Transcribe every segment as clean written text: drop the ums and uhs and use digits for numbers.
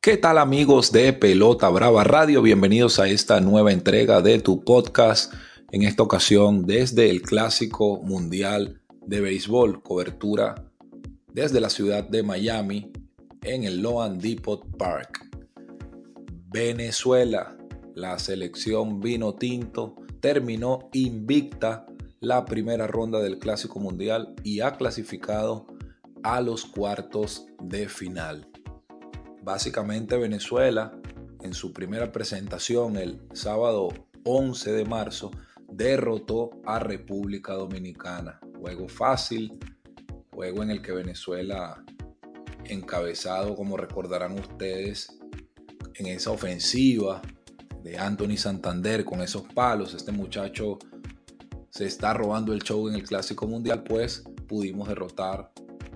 ¿Qué tal amigos de Pelota Brava Radio? Bienvenidos a esta nueva entrega de tu podcast. En esta ocasión desde el Clásico Mundial de Béisbol, cobertura desde la ciudad de Miami en el Loan-Depot Park. Venezuela, la selección vino tinto, terminó invicta la primera ronda del Clásico Mundial y ha clasificado a los cuartos de final. Básicamente Venezuela, en su primera presentación el sábado 11 de marzo, derrotó a República Dominicana. Juego fácil, juego en el que Venezuela, encabezado, como recordarán ustedes, en esa ofensiva de Anthony Santander con esos palos, este muchacho se está robando el show en el Clásico Mundial, pues pudimos derrotar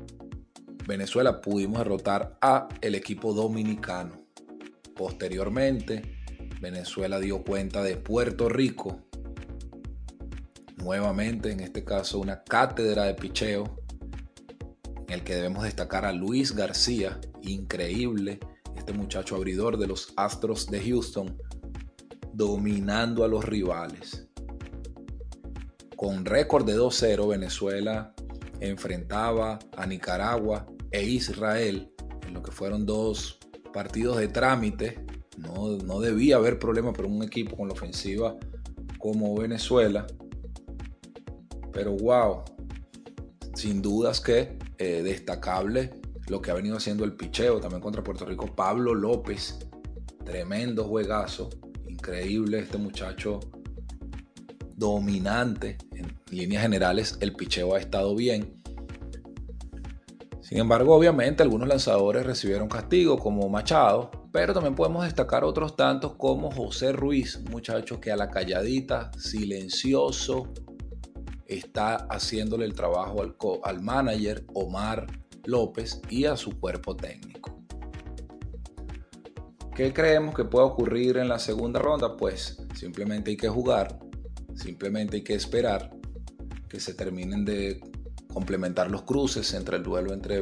a el equipo dominicano. Posteriormente, Venezuela dio cuenta de Puerto Rico. Nuevamente, en este caso, una cátedra de picheo en el que debemos destacar a Luis García, increíble, este muchacho abridor de los Astros de Houston, dominando a los rivales. Con récord de 2-0, Venezuela enfrentaba a Nicaragua e Israel en lo que fueron dos partidos de trámite. No debía haber problema para un equipo con la ofensiva como Venezuela. Pero wow, sin dudas que destacable lo que ha venido haciendo el picheo también contra Puerto Rico. Pablo López, tremendo juegazo, increíble este muchacho, dominante. En líneas generales el picheo ha estado bien. Sin embargo, obviamente algunos lanzadores recibieron castigo como Machado, pero también podemos destacar otros tantos como José Ruiz, un muchacho que a la calladita, silencioso, está haciéndole el trabajo al manager Omar López y a su cuerpo técnico. ¿Qué creemos que puede ocurrir en la segunda ronda? Pues simplemente hay que jugar, simplemente hay que esperar que se terminen de complementar los cruces entre el duelo entre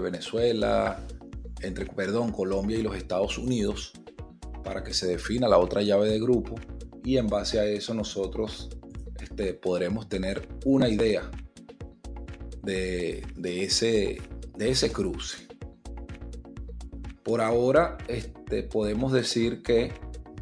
Colombia y los Estados Unidos para que se defina la otra llave de grupo, y en base a eso nosotros podremos tener una idea de ese cruce. Por ahora podemos decir que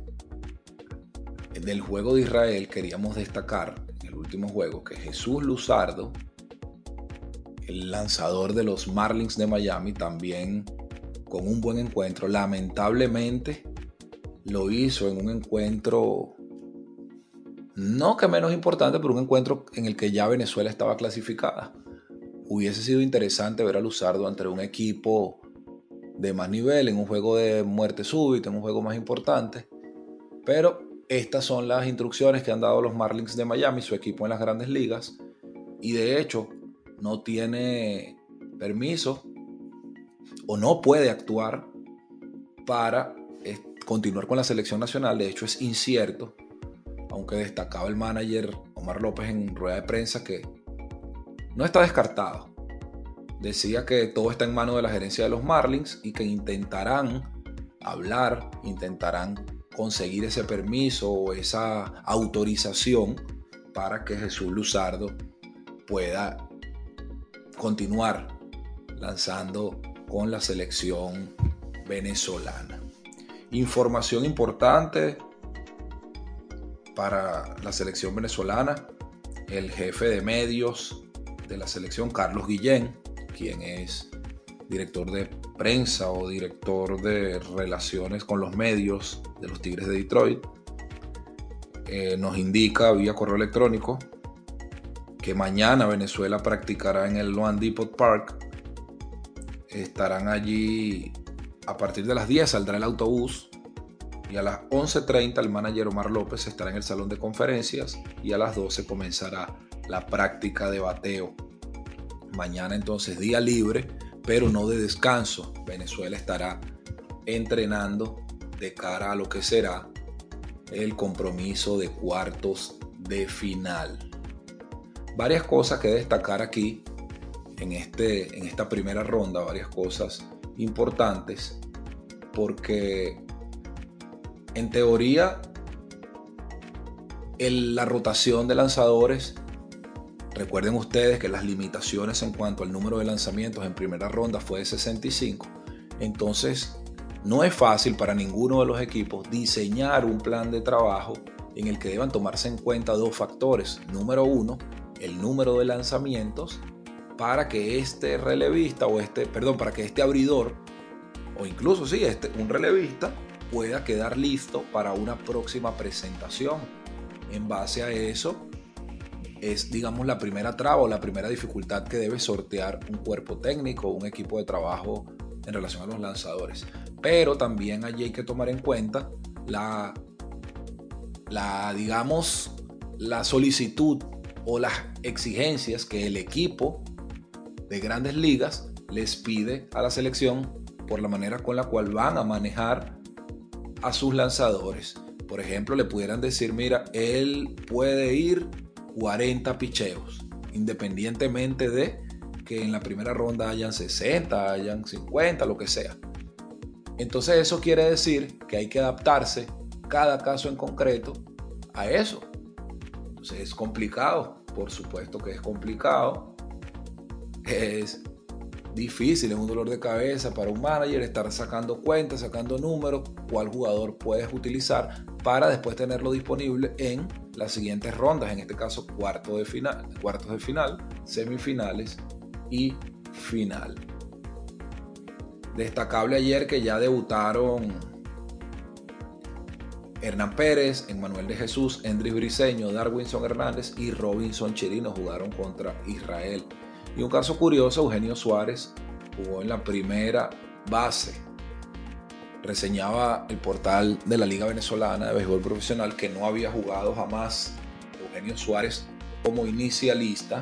del juego de Israel queríamos destacar en el último juego que Jesús Luzardo, el lanzador de los Marlins de Miami, también con un buen encuentro. Lamentablemente lo hizo en un encuentro no que menos importante, pero un encuentro en el que ya Venezuela estaba clasificada. Hubiese sido interesante ver a Luzardo ante un equipo de más nivel, en un juego de muerte súbita, en un juego más importante, pero estas son las instrucciones que han dado los Marlins de Miami, su equipo en las grandes ligas, y de hecho no tiene permiso o no puede actuar para continuar con la selección nacional. De hecho es incierto, aunque destacaba el manager Omar López en rueda de prensa que no está descartado. Decía que todo está en manos de la gerencia de los Marlins y que intentarán hablar, intentarán conseguir ese permiso o esa autorización para que Jesús Luzardo pueda continuar lanzando con la selección venezolana. Información importante para la selección venezolana: el jefe de medios de la selección, Carlos Guillén, quien es director de prensa o director de relaciones con los medios de los Tigres de Detroit, nos indica vía correo electrónico que mañana Venezuela practicará en el Loan-Depot Park. Estarán allí a partir de las 10, saldrá el autobús, y a las 11:30 el manager Omar López estará en el salón de conferencias y a las 12 comenzará la práctica de bateo. Mañana entonces día libre, pero no de descanso. Venezuela estará entrenando de cara a lo que será el compromiso de cuartos de final. Varias cosas que destacar aquí en esta primera ronda, varias cosas importantes porque en teoría la rotación de lanzadores, recuerden ustedes que las limitaciones en cuanto al número de lanzamientos en primera ronda fue de 65. Entonces no es fácil para ninguno de los equipos diseñar un plan de trabajo en el que deban tomarse en cuenta dos factores. Número uno, el número de lanzamientos para que este relevista para que este abridor o incluso un relevista pueda quedar listo para una próxima presentación. En base a eso es, digamos, la primera traba o la primera dificultad que debe sortear un cuerpo técnico, un equipo de trabajo en relación a los lanzadores. Pero también allí hay que tomar en cuenta digamos, la solicitud o las exigencias que el equipo de Grandes Ligas les pide a la selección por la manera con la cual van a manejar a sus lanzadores. Por ejemplo, le pudieran decir, mira, él puede ir 40 picheos, independientemente de que en la primera ronda hayan 60, hayan 50, lo que sea. Entonces eso quiere decir que hay que adaptarse cada caso en concreto a eso. Entonces es complicado, por supuesto que es complicado. Es difícil, es un dolor de cabeza para un manager estar sacando cuentas, sacando números, cuál jugador puedes utilizar para después tenerlo disponible en las siguientes rondas, en este caso cuartos de final, semifinales y final. Destacable ayer que ya debutaron Hernán Pérez, Emmanuel de Jesús, Endris Briceño, Darwinson Hernández y Robinson Chirino jugaron contra Israel. Y un caso curioso, Eugenio Suárez jugó en la primera base. Reseñaba el portal de la Liga Venezolana de Béisbol Profesional que no había jugado jamás Eugenio Suárez como inicialista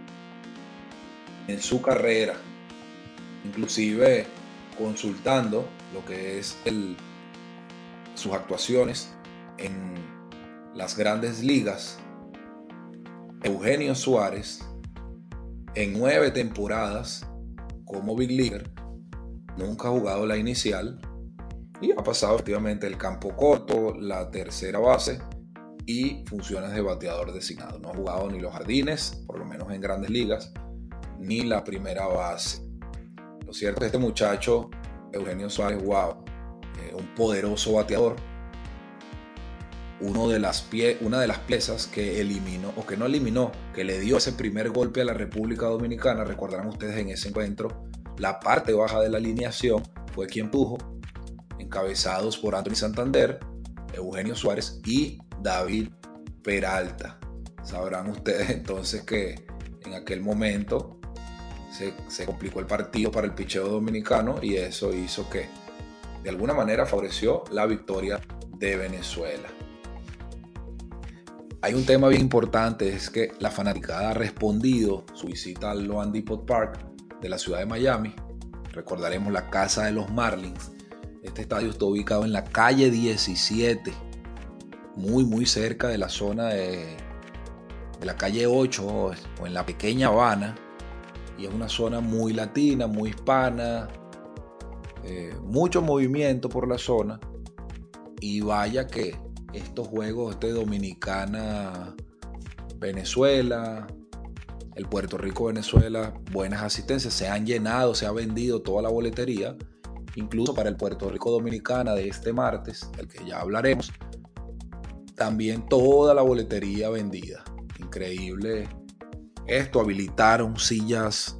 en su carrera. Inclusive consultando lo que es sus actuaciones en las Grandes Ligas, Eugenio Suárez en 9 temporadas como Big Leaguer nunca ha jugado la inicial y ha pasado efectivamente el campo corto, la tercera base y funciones de bateador designado. No ha jugado ni los jardines, por lo menos en Grandes Ligas, ni la primera base. Lo cierto es que este muchacho, Eugenio Suárez, un poderoso bateador, una de las piezas que que le dio ese primer golpe a la República Dominicana. Recordarán ustedes en ese encuentro, la parte baja de la alineación fue quien puso, encabezados por Anthony Santander, Eugenio Suárez y David Peralta. Sabrán ustedes entonces que en aquel momento se complicó el partido para el picheo dominicano y eso hizo que de alguna manera favoreció la victoria de Venezuela. Hay un tema bien importante, es que la fanaticada ha respondido su visita al Loan Depot Park de la ciudad de Miami. Recordaremos la casa de los Marlins. Este estadio está ubicado en la calle 17, muy cerca de la zona de la calle 8 o en la pequeña Habana. Y es una zona muy latina, muy hispana, mucho movimiento por la zona. Y vaya que estos juegos Dominicana-Venezuela, el Puerto Rico-Venezuela, buenas asistencias, se han llenado, se ha vendido toda la boletería, incluso para el Puerto Rico-Dominicana de este martes, del que ya hablaremos, también toda la boletería vendida. Increíble esto, habilitaron sillas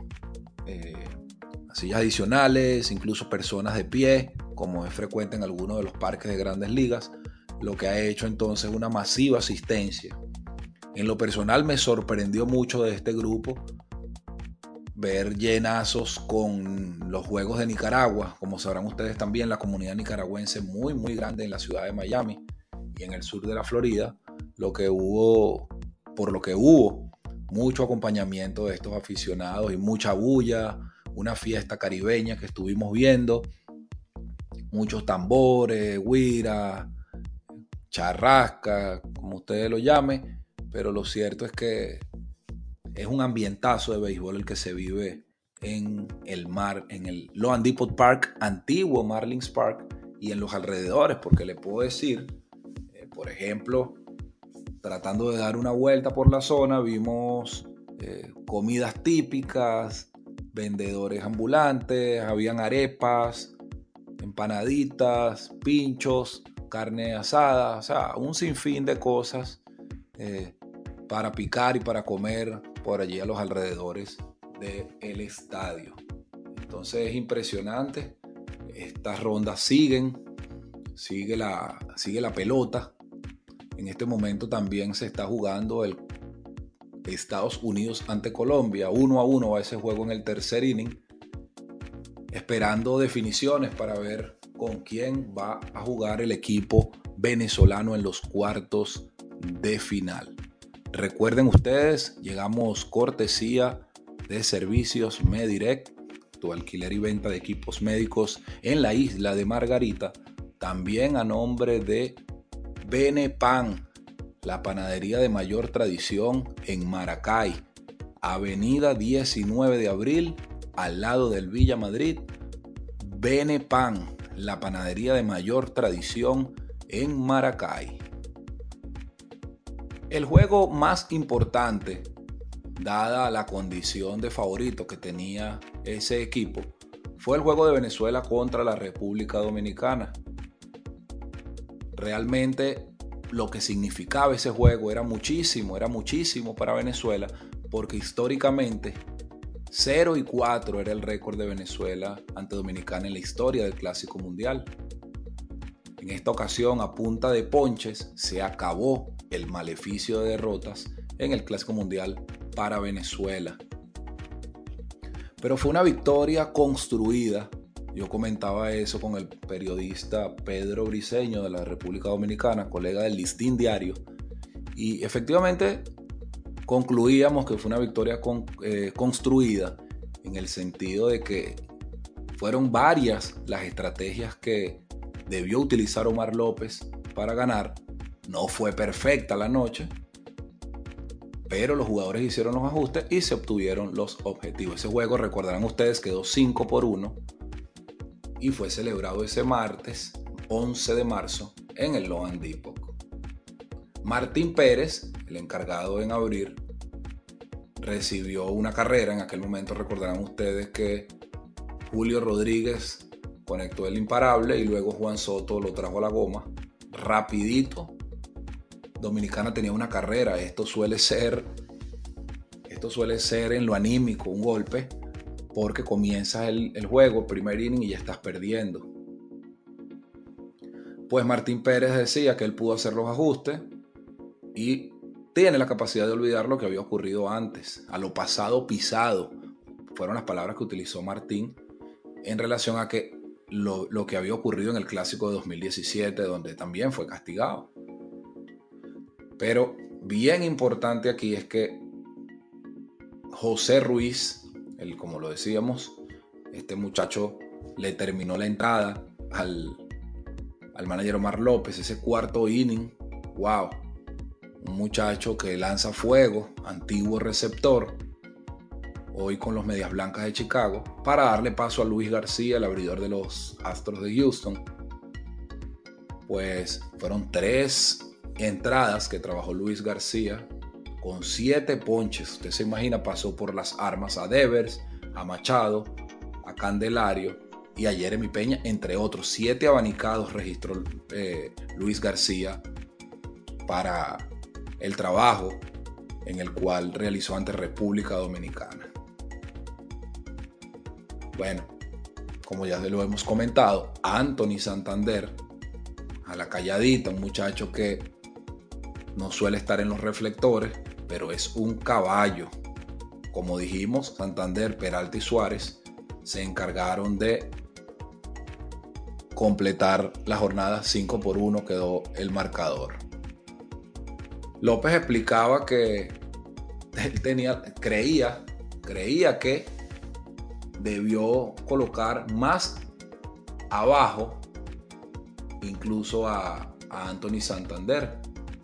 adicionales, incluso personas de pie, como es frecuente en algunos de los parques de Grandes Ligas, lo que ha hecho entonces una masiva asistencia. En lo personal me sorprendió mucho de este grupo ver llenazos con los Juegos de Nicaragua. Como sabrán ustedes también, la comunidad nicaragüense muy grande en la ciudad de Miami y en el sur de la Florida, por lo que hubo mucho acompañamiento de estos aficionados y mucha bulla, una fiesta caribeña que estuvimos viendo, muchos tambores, güira, charrasca, como ustedes lo llamen, pero lo cierto es que es un ambientazo de béisbol el que se vive en el mar, en el Loan Depot Park, antiguo Marlins Park, y en los alrededores, porque le puedo decir, por ejemplo, tratando de dar una vuelta por la zona, vimos comidas típicas, vendedores ambulantes, habían arepas, empanaditas, pinchos, carne asada, o sea, un sinfín de cosas para picar y para comer por allí a los alrededores del estadio. Entonces es impresionante, estas rondas sigue la pelota. En este momento también se está jugando el Estados Unidos ante Colombia. 1-1 va ese juego en el tercer inning, esperando definiciones para ver con quién va a jugar el equipo venezolano en los cuartos de final. Recuerden ustedes, llegamos cortesía de Servicios Medirect, tu alquiler y venta de equipos médicos en la isla de Margarita, también a nombre de Benepan, la panadería de mayor tradición en Maracay, avenida 19 de abril, al lado del Villa Madrid. Benepan, la panadería de mayor tradición en Maracay. El juego más importante, dada la condición de favorito que tenía ese equipo, fue el juego de Venezuela contra la República Dominicana. Realmente lo que significaba ese juego era muchísimo para Venezuela, porque históricamente 0-4 era el récord de Venezuela ante Dominicana en la historia del Clásico Mundial. En esta ocasión, a punta de ponches, se acabó el maleficio de derrotas en el Clásico Mundial para Venezuela. Pero fue una victoria construida. Yo comentaba eso con el periodista Pedro Briceño de la República Dominicana, colega del Listín Diario, y efectivamente concluíamos que fue una victoria construida en el sentido de que fueron varias las estrategias que debió utilizar Omar López para ganar. No fue perfecta la noche, pero los jugadores hicieron los ajustes y se obtuvieron los objetivos. Ese juego, recordarán ustedes, quedó 5-1 y fue celebrado ese martes 11 de marzo en el Loan Depot. Martín Pérez, el encargado en abrir, recibió una carrera. En aquel momento recordarán ustedes que Julio Rodríguez conectó el imparable y luego Juan Soto lo trajo a la goma. Rapidito, Dominicana tenía una carrera. Esto suele ser en lo anímico un golpe, porque comienzas el juego, el primer inning, y ya estás perdiendo. Pues Martín Pérez decía que él pudo hacer los ajustes y tiene la capacidad de olvidar lo que había ocurrido antes, a lo pasado pisado. Fueron las palabras que utilizó Martín en relación a que lo que había ocurrido en el Clásico de 2017, donde también fue castigado. Pero bien importante aquí es que José Ruiz, como lo decíamos, este muchacho le terminó la entrada al manager Omar López, ese cuarto inning. Wow, un muchacho que lanza fuego, antiguo receptor, hoy con los Medias Blancas de Chicago, para darle paso a Luis García, el abridor de los Astros de Houston. Pues fueron 3 entradas que trabajó Luis García con 7 ponches. Usted se imagina, pasó por las armas a Devers, a Machado, a Candelario y a Jeremy Peña, entre otros. 7 abanicados registró Luis García para el trabajo en el cual realizó ante República Dominicana. Bueno, como ya lo hemos comentado, Anthony Santander, a la calladita, un muchacho que no suele estar en los reflectores, pero es un caballo. Como dijimos, Santander, Peralta y Suárez se encargaron de completar la jornada. 5-1 quedó el marcador. López explicaba que él creía que debió colocar más abajo incluso a Anthony Santander.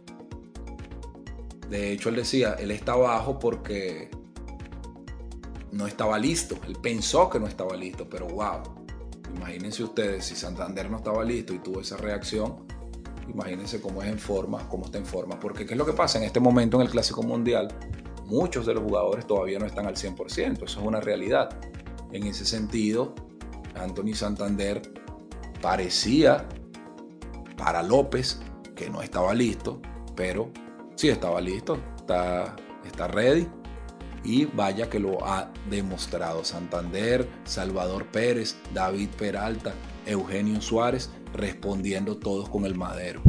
De hecho, él decía, él está abajo porque no estaba listo. Él pensó que no estaba listo, pero wow. Imagínense ustedes, si Santander no estaba listo y tuvo esa reacción, imagínense cómo está en forma. Porque ¿qué es lo que pasa? En este momento en el Clásico Mundial, muchos de los jugadores todavía no están al 100%. Eso es una realidad. En ese sentido, Anthony Santander parecía para López que no estaba listo, pero sí estaba listo, está ready. Y vaya que lo ha demostrado. Santander, Salvador Pérez, David Peralta, Eugenio Suárez, respondiendo todos con el madero.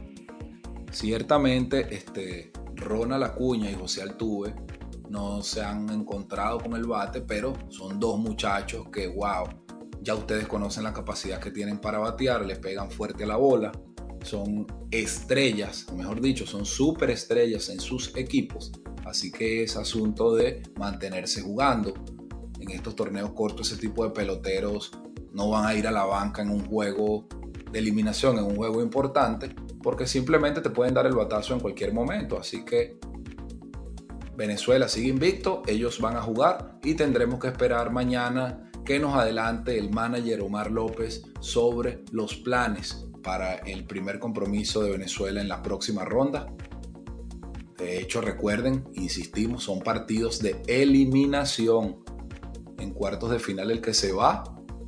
Ciertamente, Ronald Acuña y José Altuve no se han encontrado con el bate, pero son dos muchachos que, wow, ya ustedes conocen la capacidad que tienen para batear, le pegan fuerte a la bola, son estrellas, o mejor dicho, son superestrellas en sus equipos. Así que es asunto de mantenerse jugando. En estos torneos cortos, ese tipo de peloteros no van a ir a la banca en un juego de eliminación, en un juego importante, porque simplemente te pueden dar el batazo en cualquier momento. Así que Venezuela sigue invicto, ellos van a jugar y tendremos que esperar mañana que nos adelante el manager Omar López sobre los planes para el primer compromiso de Venezuela en la próxima ronda. De hecho, recuerden, insistimos, son partidos de eliminación. En cuartos de final el que se va,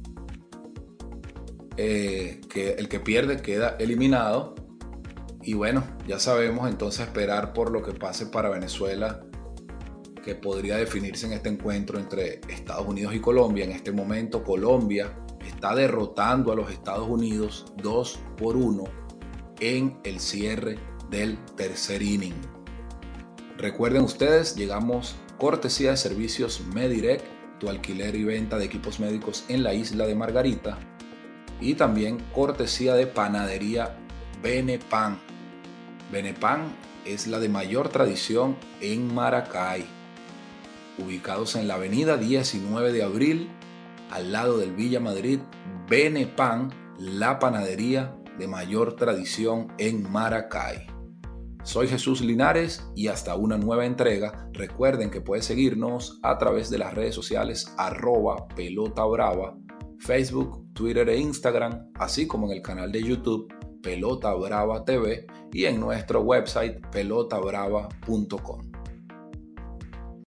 que el que pierde queda eliminado. Y bueno, ya sabemos entonces esperar por lo que pase para Venezuela, que podría definirse en este encuentro entre Estados Unidos y Colombia. En este momento Colombia está derrotando a los Estados Unidos 2-1 en el cierre del tercer inning. Recuerden ustedes, llegamos cortesía de servicios Medirect, tu alquiler y venta de equipos médicos en la isla de Margarita, y también cortesía de panadería Benepan. Benepan es la de mayor tradición en Maracay, ubicados en la avenida 19 de abril, al lado del Villa Madrid. Benepan, la panadería de mayor tradición en Maracay. Soy Jesús Linares y hasta una nueva entrega. Recuerden que pueden seguirnos a través de las redes sociales @pelotabrava, Facebook, Twitter e Instagram, así como en el canal de YouTube Pelota Brava TV y en nuestro website pelotabrava.com.